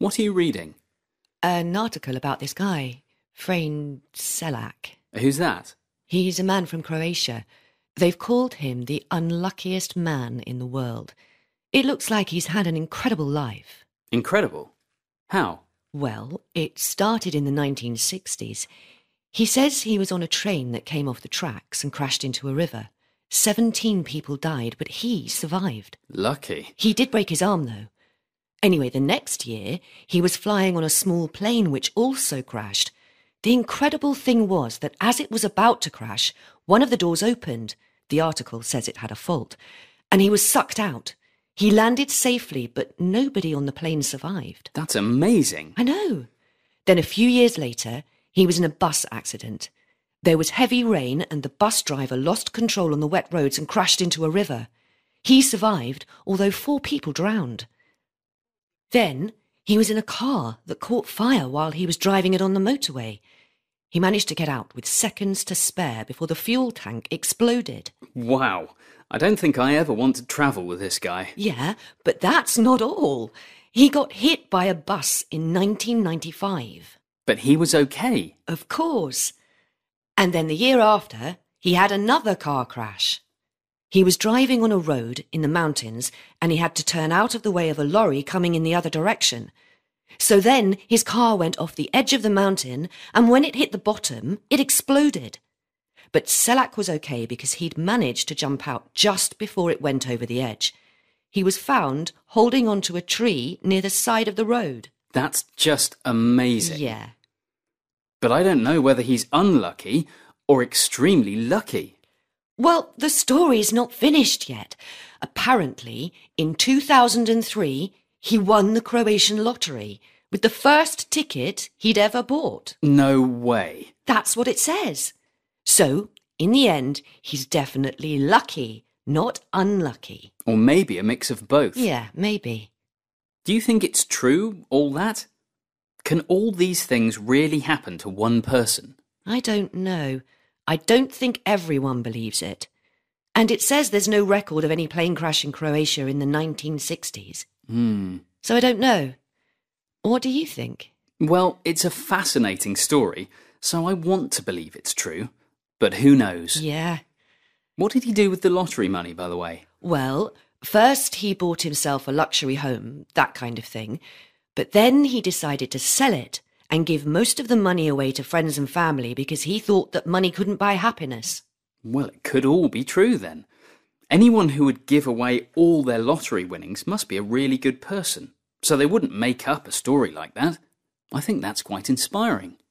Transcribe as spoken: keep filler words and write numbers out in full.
What are you reading? An article about this guy, Frane Selak. Who's that? He's a man from Croatia. They've called him the unluckiest man in the world. It looks like he's had an incredible life. Incredible? How? Well, it started in the nineteen sixties. He says he was on a train that came off the tracks and crashed into a river. Seventeen people died, but he survived. Lucky. He did break his arm, though. Anyway, the next year, he was flying on a small plane which also crashed. The incredible thing was that as it was about to crash, one of the doors opened. The article says it had a fault. And he was sucked out. He landed safely, but nobody on the plane survived. That's amazing. I know. Then a few years later, he was in a bus accident. There was heavy rain and the bus driver lost control on the wet roads and crashed into a river. He survived, although four people drowned. Then he was in a car that caught fire while he was driving it on the motorway. He managed to get out with seconds to spare before the fuel tank exploded. Wow. I don't think I ever want to travel with this guy. Yeah, but that's not all. He got hit by a bus in nineteen ninety-five. But he was okay. Of course. And then the year after, he had another car crash. He was driving on a road in the mountains and he had to turn out of the way of a lorry coming in the other direction. So then his car went off the edge of the mountain and when it hit the bottom, it exploded. But Selak was okay because he'd managed to jump out just before it went over the edge. He was found holding onto a tree near the side of the road. That's just amazing. Yeah. But I don't know whether he's unlucky or extremely lucky. Well, the story's not finished yet. Apparently, in two thousand three, he won the Croatian lottery with the first ticket he'd ever bought. No way. That's what it says. So, in the end, he's definitely lucky, not unlucky. Or maybe a mix of both. Yeah, maybe. Do you think it's true, all that? Can all these things really happen to one person? I don't know. I don't think everyone believes it. And it says there's no record of any plane crash in Croatia in the nineteen sixties. Hmm. So I don't know. What do you think? Well, it's a fascinating story, so I want to believe it's true. But who knows? Yeah. What did he do with the lottery money, by the way? Well, first he bought himself a luxury home, that kind of thing. But then he decided to sell it and give most of the money away to friends and family because he thought that money couldn't buy happiness. Well, it could all be true then. Anyone who would give away all their lottery winnings must be a really good person, so they wouldn't make up a story like that. I think that's quite inspiring.